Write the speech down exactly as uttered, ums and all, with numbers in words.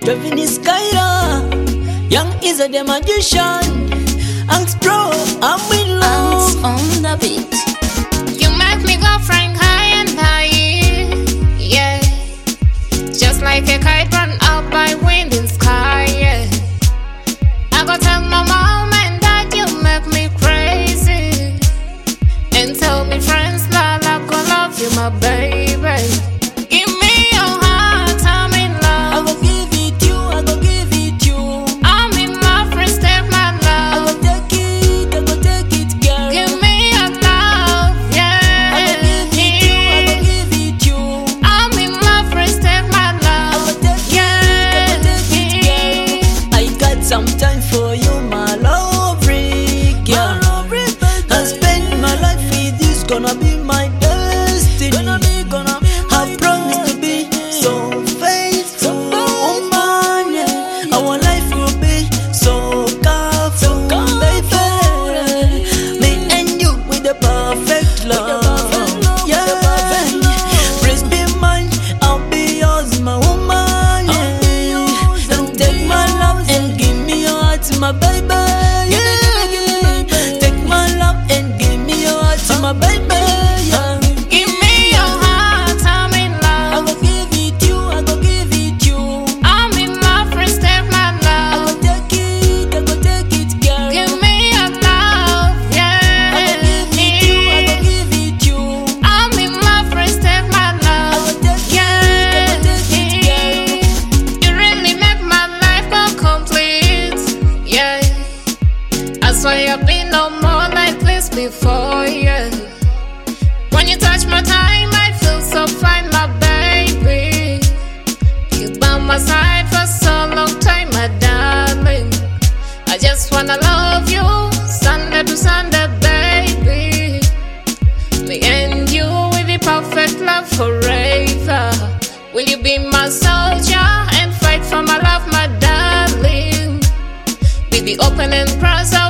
Kevin is Kyra, Young is the magician. Angst bro, I'm in love. Angst on the beat. You make me go flying high and high, yeah. Just like a kite run up by wind and sky, yeah. I go tell my mom and dad you make me crazy, and tell me friends that I go love you, my baby. Give me your heart, I'm in love. I go give it you, I go give it you. I'm in love, friends take my I love. go take it, I go take it, girl. Give me your love, yeah. I go give it you, I go give it you. I'm in love, friends take my I love. go take it, I go take it, girl. I got some time for you, my lovely girl. I spend my life with you, it's gonna be my destiny. Gonna be, gonna be I promise to be so faithful, woman. Yeah. Our life will be so colorful, baby. Me and you with the perfect love. Yeah, please be mine, I'll be yours, my woman. Yeah. And take my love and give me your heart, my baby. Yeah. Take my love and give me your heart, my baby. Yeah. Give me your heart, I'm in I love. go give it you, I go give it you. I'm in love, friends take my I go love. take it, I go take it, girl. Give me your love, yeah. I go give it you, I go give it you. I'm in love, friends take my I love. go take it, I go take it, girl. You really make my life go complete, yeah. I swear I've been no more like this before, yeah. When you touch my time, I feel so fine, my baby. You by my side for so long time, my darling. I just wanna love you, Sunday to Sunday, baby. Me and you will be perfect love forever. Will you be my soldier and fight for my love, my darling? Be the open and proud.